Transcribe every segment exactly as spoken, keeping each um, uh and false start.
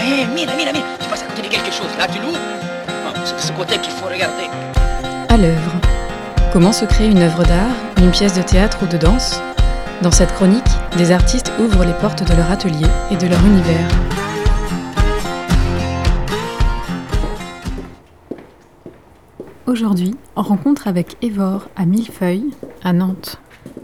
Eh, mira, mira, mira, tu passes à côté de quelque chose. Là, tu l'ouvres. Non, c'est de ce côté qu'il faut regarder. À l'œuvre. Comment se crée une œuvre d'art, une pièce de théâtre ou de danse ? Dans cette chronique, des artistes ouvrent les portes de leur atelier et de leur univers. Aujourd'hui, en rencontre avec Évore à Millefeuille, à Nantes.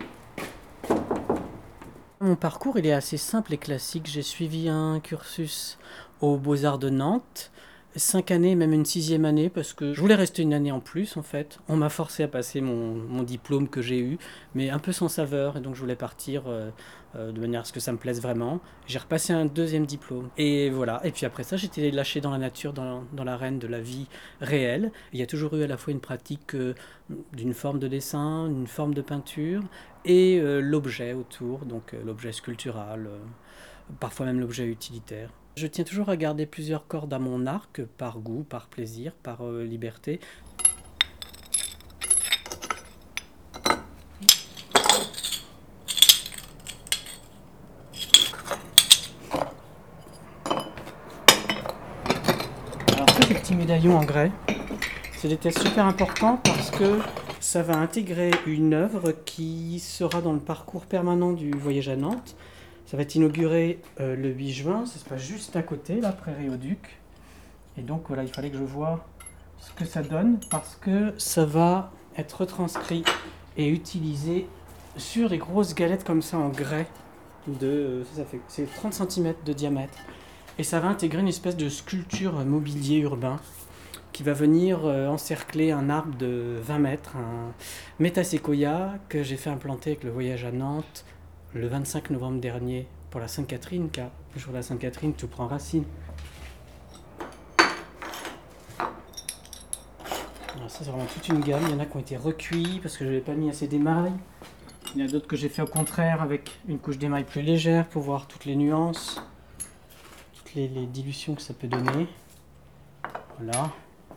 Mon parcours, il est assez simple et classique. J'ai suivi un cursus aux Beaux-Arts de Nantes, cinq années, même une sixième année, parce que je voulais rester une année en plus, en fait. On m'a forcé à passer mon, mon diplôme que j'ai eu, mais un peu sans saveur, et donc je voulais partir euh, euh, de manière à ce que ça me plaise vraiment. J'ai repassé un deuxième diplôme, et voilà. Et puis après ça, j'étais lâché dans la nature, dans, dans l'arène de la vie réelle. Il y a toujours eu à la fois une pratique euh, d'une forme de dessin, une forme de peinture, et euh, l'objet autour, donc euh, l'objet sculptural, euh, parfois même l'objet utilitaire. Je tiens toujours à garder plusieurs cordes à mon arc, par goût, par plaisir, par euh, liberté. Alors ça, ces petits médaillons en grès, c'est des tests super importants parce que ça va intégrer une œuvre qui sera dans le parcours permanent du voyage à Nantes. Ça va être inauguré euh, le huit juin, ça se passe juste à côté, là, Prairie au Duc. Et donc voilà, il fallait que je voie ce que ça donne parce que ça va être retranscrit et utilisé sur des grosses galettes comme ça en grès. De, ça, ça fait, c'est trente centimètres de diamètre. Et ça va intégrer une espèce de sculpture mobilier urbain qui va venir euh, encercler un arbre de vingt mètres, un métaséquoia que j'ai fait implanter avec le voyage à Nantes le vingt-cinq novembre dernier pour la Sainte-Catherine, car le jour de la Sainte-Catherine, tout prend racine. Alors ça, c'est vraiment toute une gamme. Il y en a qui ont été recuits parce que je n'avais pas mis assez d'émail. Il y en a d'autres que j'ai fait au contraire avec une couche d'émail plus légère pour voir toutes les nuances, toutes les, les dilutions que ça peut donner. Voilà.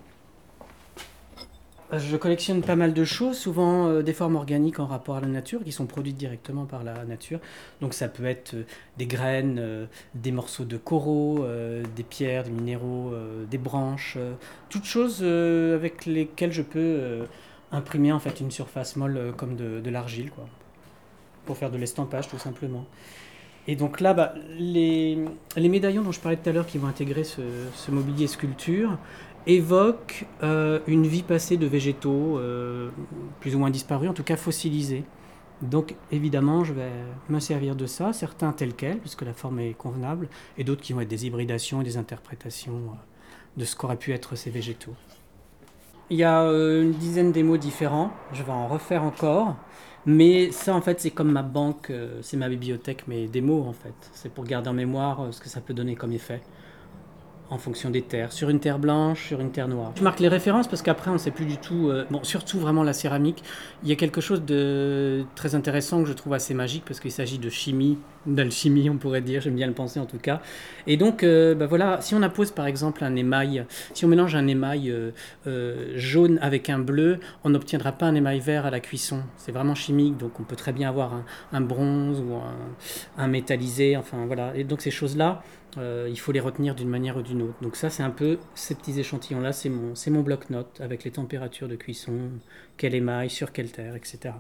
Je collectionne pas mal de choses, souvent euh, des formes organiques en rapport à la nature, qui sont produites directement par la nature. Donc ça peut être euh, des graines, euh, des morceaux de coraux, euh, des pierres, des minéraux, euh, des branches, euh, toutes choses euh, avec lesquelles je peux euh, imprimer en fait une surface molle euh, comme de, de l'argile, quoi, pour faire de l'estampage tout simplement. Et donc là, bah, les, les médaillons dont je parlais tout à l'heure qui vont intégrer ce, ce mobilier sculpture évoquent euh, une vie passée de végétaux, euh, plus ou moins disparus, en tout cas fossilisés. Donc évidemment, je vais me servir de ça, certains tels quels, puisque la forme est convenable, et d'autres qui vont être des hybridations et des interprétations euh, de ce qu'auraient pu être ces végétaux. Il y a euh, une dizaine d'émaux différents, je vais en refaire encore. Mais ça, en fait, c'est comme ma banque, euh, c'est ma bibliothèque, mais des mots, en fait. C'est pour garder en mémoire euh, ce que ça peut donner comme effet, en fonction des terres. Sur une terre blanche, sur une terre noire. Je marque les références parce qu'après, on ne sait plus du tout... Euh, bon, surtout vraiment la céramique. Il y a quelque chose de très intéressant que je trouve assez magique parce qu'il s'agit de chimie, d'alchimie, on pourrait dire. J'aime bien le penser, en tout cas. Et donc, euh, bah voilà, si on appose, par exemple, un émail, si on mélange un émail euh, euh, jaune avec un bleu, on n'obtiendra pas un émail vert à la cuisson. C'est vraiment chimique, donc on peut très bien avoir un, un bronze ou un, un métallisé, enfin voilà. Et donc ces choses-là, euh, il faut les retenir d'une manière ou d'une autre. Donc ça, c'est un peu, ces petits échantillons-là, c'est mon, c'est mon bloc-notes avec les températures de cuisson, quel émail, sur quelle terre, et cetera.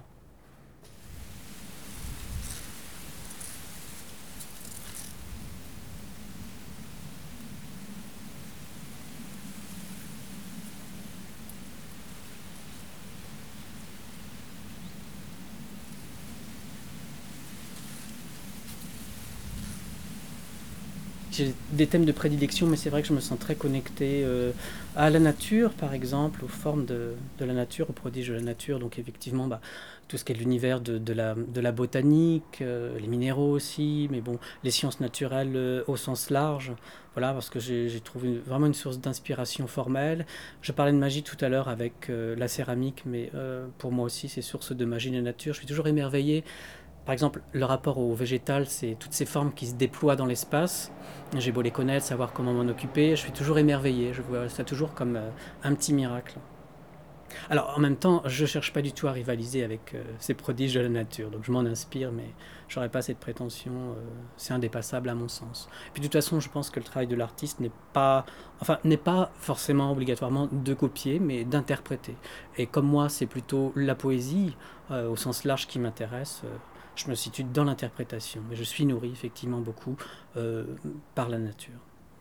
J'ai des thèmes de prédilection, mais c'est vrai que je me sens très connecté euh, à la nature, par exemple, aux formes de, de la nature, aux prodiges de la nature. Donc effectivement, bah, tout ce qui est l'univers de, de, la, de la botanique, euh, les minéraux aussi, mais bon, les sciences naturelles euh, au sens large. Voilà, parce que j'ai, j'ai trouvé vraiment une source d'inspiration formelle. Je parlais de magie tout à l'heure avec euh, la céramique, mais euh, pour moi aussi, c'est source de magie de la nature. Je suis toujours émerveillé. Par exemple, le rapport au végétal, c'est toutes ces formes qui se déploient dans l'espace. J'ai beau les connaître, savoir comment m'en occuper, je suis toujours émerveillé. Je vois ça toujours comme euh, un petit miracle. Alors en même temps, je cherche pas du tout à rivaliser avec euh, ces prodiges de la nature, donc je m'en inspire, mais j'aurais pas cette prétention, euh, c'est indépassable à mon sens. Puis de toute façon, je pense que le travail de l'artiste n'est pas, enfin, n'est pas forcément obligatoirement de copier, mais d'interpréter. Et comme moi, c'est plutôt la poésie, euh, au sens large qui m'intéresse, euh, je me situe dans l'interprétation. Mais je suis nourri effectivement beaucoup euh, par la nature.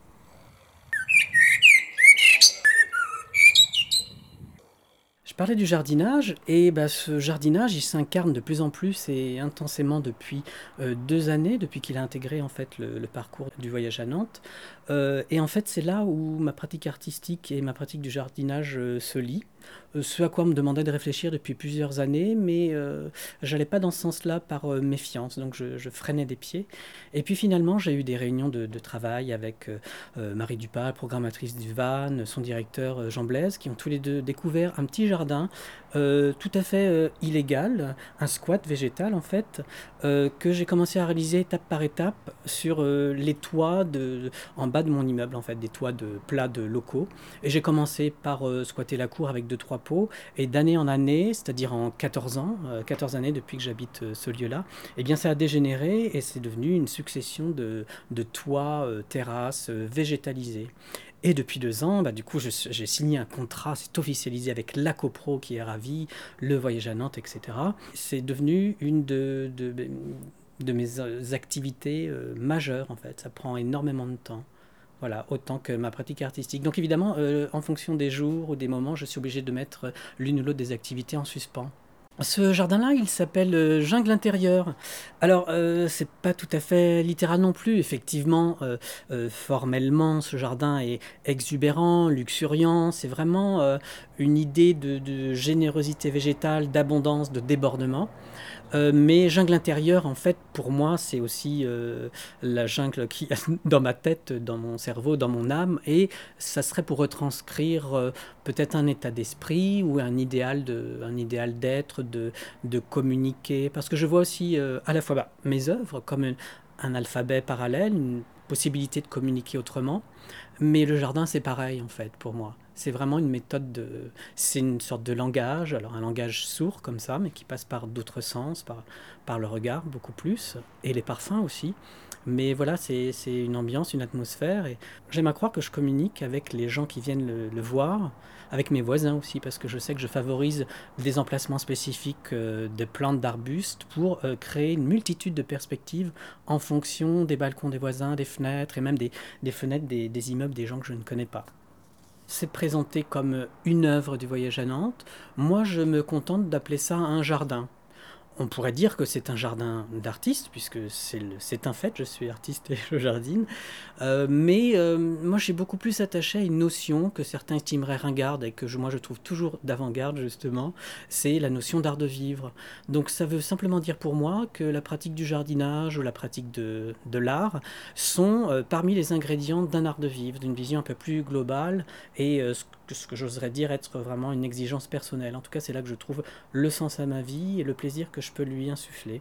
Je parlais du jardinage, et bah, ce jardinage, il s'incarne de plus en plus et intensément depuis euh, deux années, depuis qu'il a intégré en fait le, le parcours du voyage à Nantes. Euh, et en fait, c'est là où ma pratique artistique et ma pratique du jardinage euh, se lient. Euh, ce à quoi on me demandait de réfléchir depuis plusieurs années, mais euh, j'allais pas dans ce sens-là par euh, méfiance, donc je, je freinais des pieds. Et puis finalement, j'ai eu des réunions de, de travail avec euh, euh, Marie Dupal, programmatrice du V A N, son directeur euh, Jean Blaise, qui ont tous les deux découvert un petit jardin euh, tout à fait euh, illégal, un squat végétal en fait, euh, que j'ai commencé à réaliser étape par étape sur euh, les toits de, en bas de mon immeuble, en fait, des toits de plats de locaux. Et j'ai commencé par euh, squatter la cour avec deux trois pots, et d'année en année, c'est-à-dire en quatorze ans, euh, quatorze années depuis que j'habite euh, ce lieu-là, eh bien ça a dégénéré et c'est devenu une succession de, de toits, euh, terrasses euh, végétalisés. Et depuis deux ans, bah, du coup, je- j'ai signé un contrat, c'est officialisé avec l'Acopro qui est ravi, le voyage à Nantes, et cetera. C'est devenu une de, de, de mes euh, activités euh, majeures, en fait. Ça prend énormément de temps. Voilà, autant que ma pratique artistique. Donc évidemment, euh, en fonction des jours ou des moments, je suis obligé de mettre l'une ou l'autre des activités en suspens. Ce jardin-là, il s'appelle euh, Jungle intérieure. Alors, euh, c'est pas tout à fait littéral non plus. Effectivement, euh, euh, formellement, ce jardin est exubérant, luxuriant. C'est vraiment euh, une idée de, de générosité végétale, d'abondance, de débordement. Euh, mais jungle intérieure, en fait, pour moi, c'est aussi euh, la jungle qui est dans ma tête, dans mon cerveau, dans mon âme, et ça serait pour retranscrire euh, peut-être un état d'esprit ou un idéal de, un idéal d'être, de, de communiquer, parce que je vois aussi euh, à la fois bah, mes œuvres comme un, un alphabet parallèle, une possibilité de communiquer autrement, mais le jardin, c'est pareil en fait pour moi. C'est vraiment une méthode de... C'est une sorte de langage, alors un langage sourd comme ça, mais qui passe par d'autres sens, par, par le regard beaucoup plus, et les parfums aussi. Mais voilà, c'est c'est une ambiance, une atmosphère, et j'aime à croire que je communique avec les gens qui viennent le, le voir, avec mes voisins aussi, parce que je sais que je favorise des emplacements spécifiques euh, de plantes, d'arbustes, pour euh, créer une multitude de perspectives en fonction des balcons des voisins, des fenêtres, et même des, des fenêtres des, des immeubles des gens que je ne connais pas. C'est présenté comme une œuvre du voyage à Nantes. Moi, je me contente d'appeler ça un jardin. On pourrait dire que c'est un jardin d'artiste, puisque c'est le- c'est un fait, je suis artiste et je jardine. Euh, mais euh, moi, j'ai beaucoup plus attaché à une notion que certains estimeraient ringarde et que je- moi je trouve toujours d'avant-garde, justement, c'est la notion d'art de vivre. Donc ça veut simplement dire pour moi que la pratique du jardinage ou la pratique de, de l'art sont euh, parmi les ingrédients d'un art de vivre, d'une vision un peu plus globale et euh, ce que, ce que j'oserais dire être vraiment une exigence personnelle. En tout cas, c'est là que je trouve le sens à ma vie et le plaisir que je peux lui insuffler.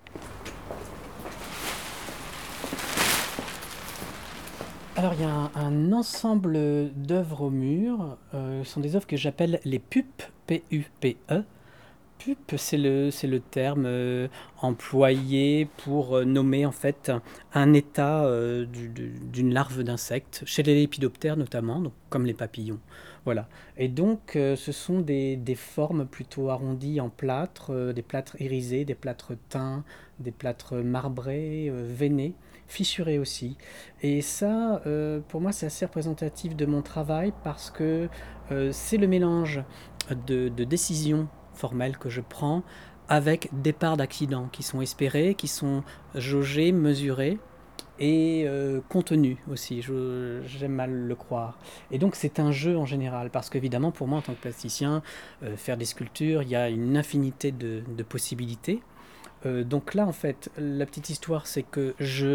Alors, il y a un, un ensemble d'œuvres au mur. Euh, ce sont des œuvres que j'appelle les pupes, P U P E. Pupe, c'est le, c'est le terme euh, employé pour euh, nommer en fait un, un état euh, du- du- d'une larve d'insecte, chez les lépidoptères notamment, donc, comme les papillons. Voilà. Et donc, euh, ce sont des, des formes plutôt arrondies en plâtre, euh, des plâtres irisés, des plâtres teints, des plâtres marbrés, euh, veinés, fissurés aussi. Et ça, euh, pour moi, c'est assez représentatif de mon travail parce que euh, c'est le mélange de, de décisions formelles que je prends avec des parts d'accidents qui sont espérés, qui sont jaugés, mesurés et euh, contenus aussi, je- j'aime mal le croire. Et donc c'est un jeu en général, parce qu'évidemment pour moi en tant que plasticien, euh, faire des sculptures, il y a une infinité de, de possibilités. Euh, donc là en fait, la petite histoire c'est que je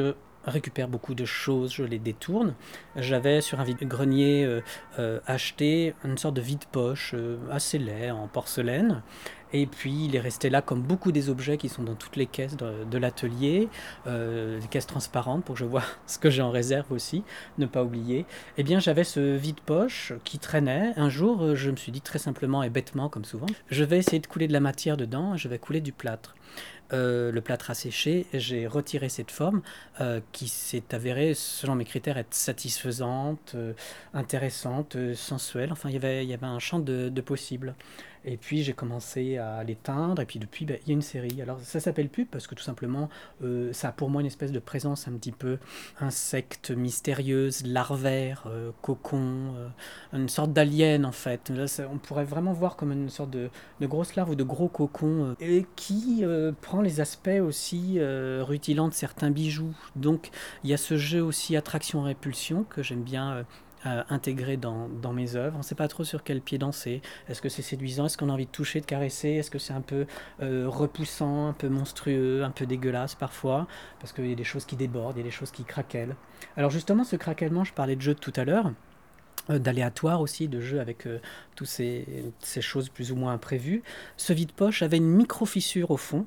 récupère beaucoup de choses, je les détourne. J'avais sur un vide-grenier euh, euh, acheté une sorte de vide-poche euh, assez laid en porcelaine. Et puis il est resté là comme beaucoup des objets qui sont dans toutes les caisses de, de l'atelier, euh, des caisses transparentes pour que je vois ce que j'ai en réserve aussi, ne pas oublier. Eh bien j'avais ce vide-poche qui traînait. Un jour je me suis dit très simplement et bêtement comme souvent, je vais essayer de couler de la matière dedans, je vais couler du plâtre. Euh, le plâtre a séché, j'ai retiré cette forme euh, qui s'est avérée, selon mes critères, être satisfaisante, euh, intéressante, euh, sensuelle. Enfin, il y avait, il y avait un champ de, de possibles. Et puis j'ai commencé à l'éteindre, et puis depuis, ben, il y a une série. Alors ça s'appelle Pupe parce que tout simplement, euh, ça a pour moi une espèce de présence un petit peu insecte mystérieuse, larvaire, euh, cocon, euh, une sorte d'alien en fait. Là, ça, on pourrait vraiment voir comme une sorte de, de grosse larve ou de gros cocon, euh, et qui euh, prend les aspects aussi euh, rutilants de certains bijoux. Donc il y a ce jeu aussi attraction-répulsion que j'aime bien euh, euh, intégrer dans, dans mes œuvres. On ne sait pas trop sur quel pied danser. Est-ce que c'est séduisant? Est-ce qu'on a envie de toucher, de caresser? Est-ce que c'est un peu euh, repoussant, un peu monstrueux, un peu dégueulasse parfois? Parce qu'il y a des choses qui débordent, il y a des choses qui craquellent. Alors justement, ce craquellement, je parlais de jeu tout à l'heure, euh, d'aléatoire aussi, de jeu avec euh, toutes ces, ces choses plus ou moins imprévues. Ce vide-poche avait une micro-fissure au fond.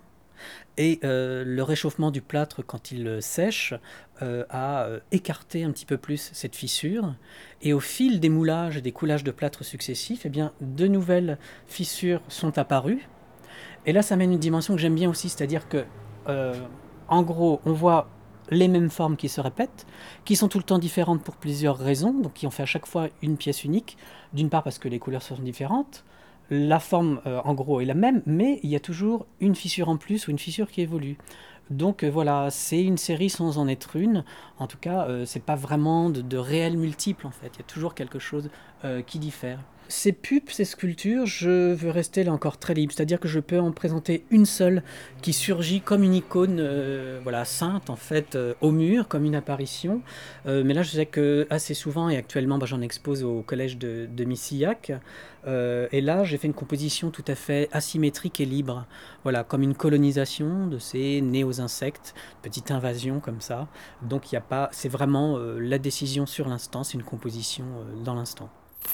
Et euh, le réchauffement du plâtre, quand il sèche, euh, a euh, écarté un petit peu plus cette fissure. Et au fil des moulages et des coulages de plâtre successifs, eh bien, de nouvelles fissures sont apparues. Et là, ça mène une dimension que j'aime bien aussi, c'est-à-dire que, euh, en gros, on voit les mêmes formes qui se répètent, qui sont tout le temps différentes pour plusieurs raisons, donc qui ont fait à chaque fois une pièce unique. D'une part parce que les couleurs sont différentes, la forme euh, en gros est la même, mais il y a toujours une fissure en plus ou une fissure qui évolue. Donc euh, voilà, c'est une série sans en être une. En tout cas, euh, c'est pas vraiment de, de réels multiples en fait. Il y a toujours quelque chose euh, qui diffère. Ces pupes, ces sculptures, je veux rester là encore très libre, c'est-à-dire que je peux en présenter une seule qui surgit comme une icône euh, voilà, sainte en fait euh, au mur, comme une apparition. Euh, mais là je sais que assez souvent et actuellement bah, j'en expose au collège de, de Missillac. Euh, et là j'ai fait une composition tout à fait asymétrique et libre, voilà, comme une colonisation de ces néo-insectes, petite invasion comme ça. Donc il y a pas, c'est vraiment euh, la décision sur l'instant, c'est une composition euh, dans l'instant.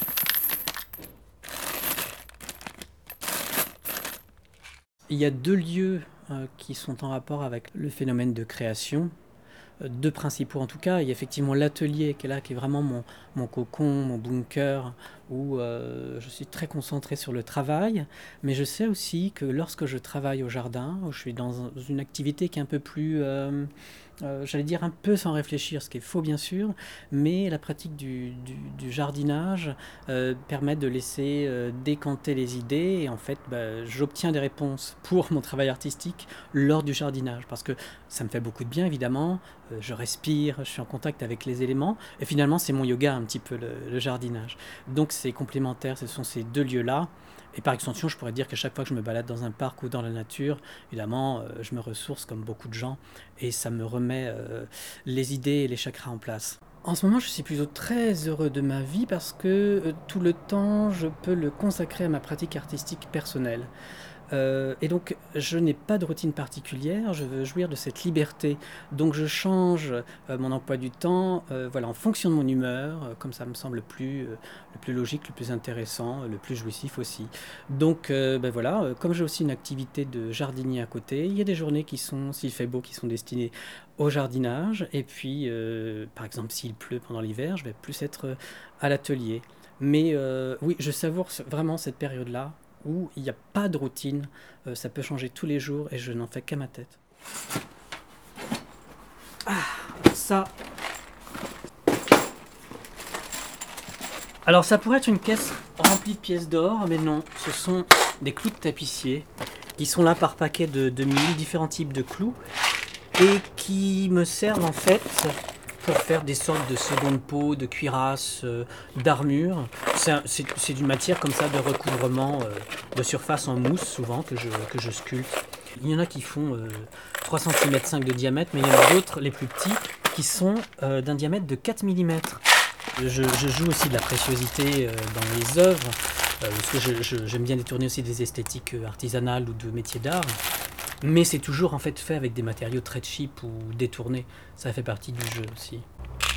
Il y a deux lieux euh, qui sont en rapport avec le phénomène de création, euh, deux principaux en tout cas. Il y a effectivement l'atelier qui est là, qui est vraiment mon, mon cocon, mon bunker, où euh, je suis très concentré sur le travail. Mais je sais aussi que lorsque je travaille au jardin, où je suis dans une activité qui est un peu plus... Euh, Euh, j'allais dire un peu sans réfléchir, ce qui est faux bien sûr, mais la pratique du, du, du jardinage euh, permet de laisser euh, décanter les idées et en fait bah, j'obtiens des réponses pour mon travail artistique lors du jardinage parce que ça me fait beaucoup de bien évidemment, euh, je respire, je suis en contact avec les éléments et finalement c'est mon yoga un petit peu le, le jardinage. Donc c'est complémentaire, ce sont ces deux lieux-là. Et par extension, je pourrais dire qu'à chaque fois que je me balade dans un parc ou dans la nature, évidemment, euh, je me ressource comme beaucoup de gens et ça me remet euh, les idées et les chakras en place. En ce moment, je suis plutôt très heureux de ma vie parce que euh, tout le temps, je peux le consacrer à ma pratique artistique personnelle. Euh, et donc, je n'ai pas de routine particulière, je veux jouir de cette liberté. Donc, je change euh, mon emploi du temps euh, voilà, en fonction de mon humeur, euh, comme ça me semble le plus, euh, le plus logique, le plus intéressant, le plus jouissif aussi. Donc, euh, ben voilà, euh, comme j'ai aussi une activité de jardinier à côté, il y a des journées qui sont, s'il fait beau, qui sont destinées au jardinage. Et puis, euh, par exemple, s'il pleut pendant l'hiver, je vais plus être à l'atelier. Mais euh, oui, je savoure vraiment cette période-là, où il n'y a pas de routine, euh, ça peut changer tous les jours et je n'en fais qu'à ma tête. Ah, ça... Alors ça pourrait être une caisse remplie de pièces d'or, mais non, ce sont des clous de tapissier qui sont là par paquet de, de mille différents types de clous et qui me servent en fait pour faire des sortes de seconde peau, de cuirasse, euh, d'armure. C'est d'une matière comme ça de recouvrement euh, de surface en mousse souvent que je, que je sculpte. Il y en a qui font euh, trois virgule cinq centimètres de diamètre, mais il y en a d'autres, les plus petits, qui sont euh, d'un diamètre de quatre millimètres. Je, je joue aussi de la préciosité euh, dans les œuvres, euh, parce que j'aime bien détourner aussi des esthétiques artisanales ou de métiers d'art. Mais c'est toujours en fait fait avec des matériaux très cheap ou détournés. Ça fait partie du jeu aussi.